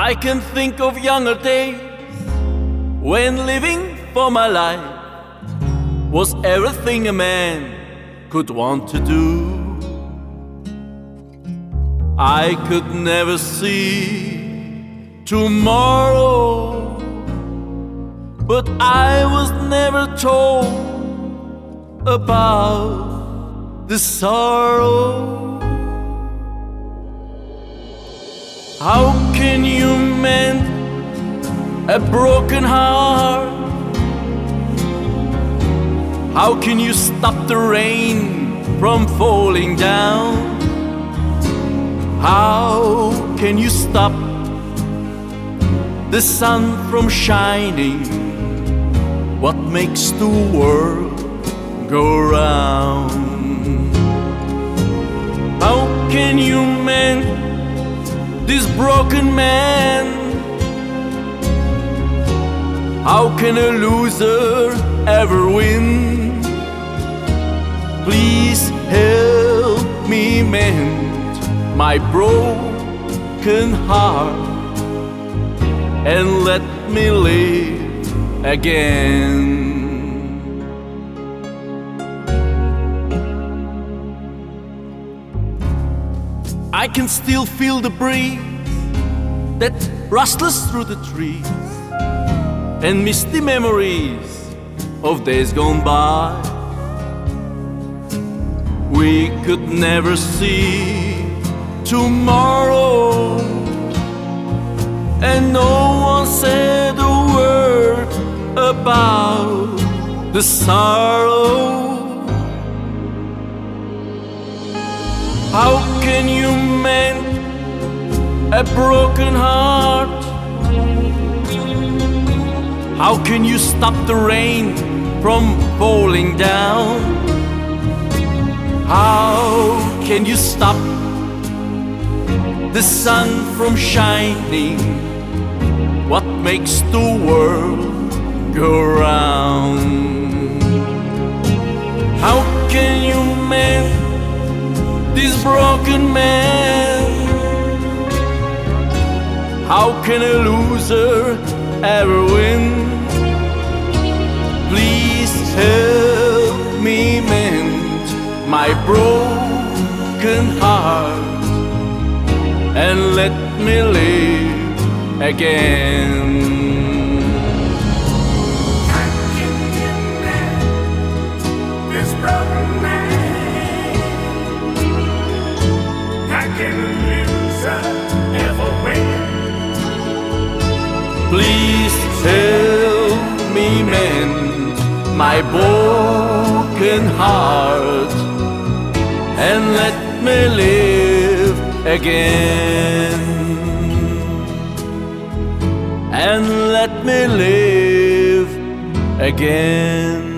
I can think of younger days when living for my life was everything a man could want to do. I could never see tomorrow, but I was never told about the sorrow. How can you mend a broken heart? How can you stop the rain from falling down? How can you stop the sun from shining? What makes the world go round? How can you mend this broken man? How can a loser ever win? Please help me mend my broken heart and let me live again. I can still feel the breeze that rustles through the trees and misty memories of days gone by. We could never see tomorrow, and no one said a word about the sorrow. How can you mend a broken heart? How can you stop the rain from falling down? How can you stop the sun from shining? What makes the world go round? How can you mend this broken man? How can a loser ever win? Please help me mend my broken heart and let me live again. How can you mend this broken man? How can a loser ever win? Please help me mend my broken heart and let me live again. And let me live again.